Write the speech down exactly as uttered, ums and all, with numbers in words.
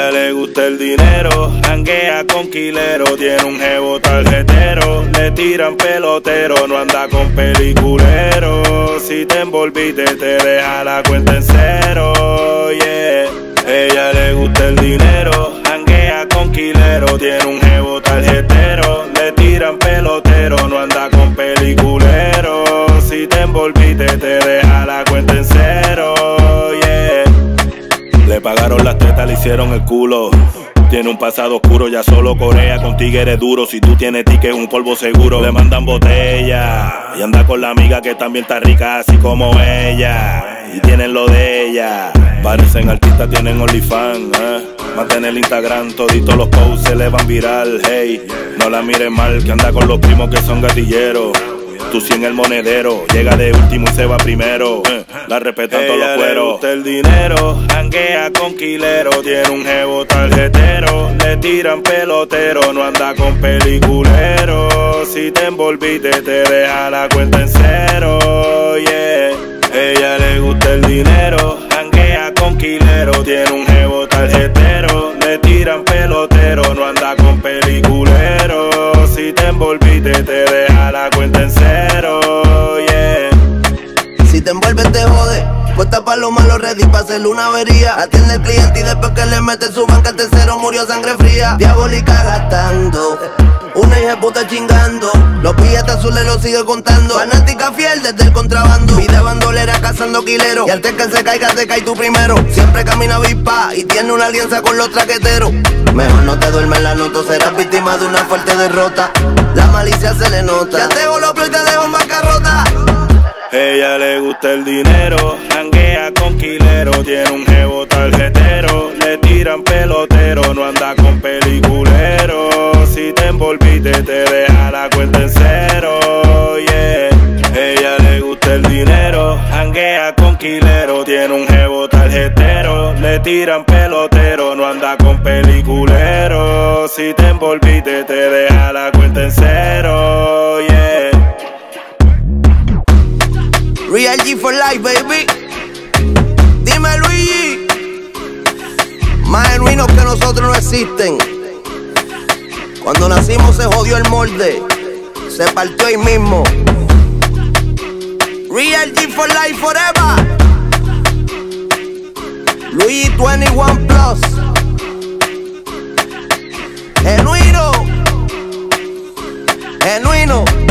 Ella le gusta el dinero, janguea con quilero, tiene un jevo tarjetero, le tiran pelotero, no anda con peliculero. Si te envolviste te deja la cuenta en cero, yeah. Ella le gusta el dinero, janguea con quilero, tiene un jevo tarjetero, le tiran pelotero, no anda con peliculero. Si te envolviste te deja la cuenta en cero, yeah. Le pagaron las tetas, le hicieron el culo. Tiene un pasado oscuro, ya solo corea con tigres duros. Si tú tienes ticket es un polvo seguro. Le mandan botella y anda con la amiga que también está rica así como ella. Y tienen lo de ella. Parecen artistas, tienen OnlyFans, eh. Mantiene el Instagram, toditos los posts se le van viral. Hey, no la mires mal, que anda con los primos que son gatilleros. Tú sí en el monedero, llega de último y se va primero. eh, La respetan todos los cueros. Le gusta el dinero, janguea con quilero, tiene un jevo tarjetero, le tiran pelotero, no anda con peliculero. Si te envolviste te deja la cuenta en cero, yeah. Ella le gusta el dinero, janguea con quilero, tiene un jevo tarjetero, le tiran pelotero, no anda con peliculero. Si te envolviste te deja la cuenta en cero, yeah. Si te envuelves te jode, puesta pa' lo malo ready pa' hacerle una avería. Atiende al cliente y después que le mete su banca el tercero murió sangre fría. Diabólica gastando, una hija puta chingando, los billetes azules los sigue contando. Fanática fiel desde el contrabando, vida bandolera cazando quileros, y al que se caiga te cae tú primero. Siempre camina avispa y tiene una alianza con los traqueteros. Mejor no te duermes en la noche, serás víctima de una fuerte derrota. La malicia se le nota, ya te golpeo y te dejo en bancarrota. Ella le gusta el dinero, janguea con quilero, tiene un jevo tarjetero, le tiran pelotero, no anda con peliculero. Si te envolviste te deja la cuenta en cero, yeah. Ella le gusta el dinero, janguea con quilero, tiene un jevo tarjetero, le tiran pelotero, no anda con peliculero. Si te envolviste te deja la cuenta en cero, yeah. Real G for life, baby. Dime, Luigi. Más genuinos que nosotros no existen. Cuando nacimos se jodió el molde, se partió ahí mismo. Real G for life forever. Luigi veintiuno Plus. Genuino. Genuino.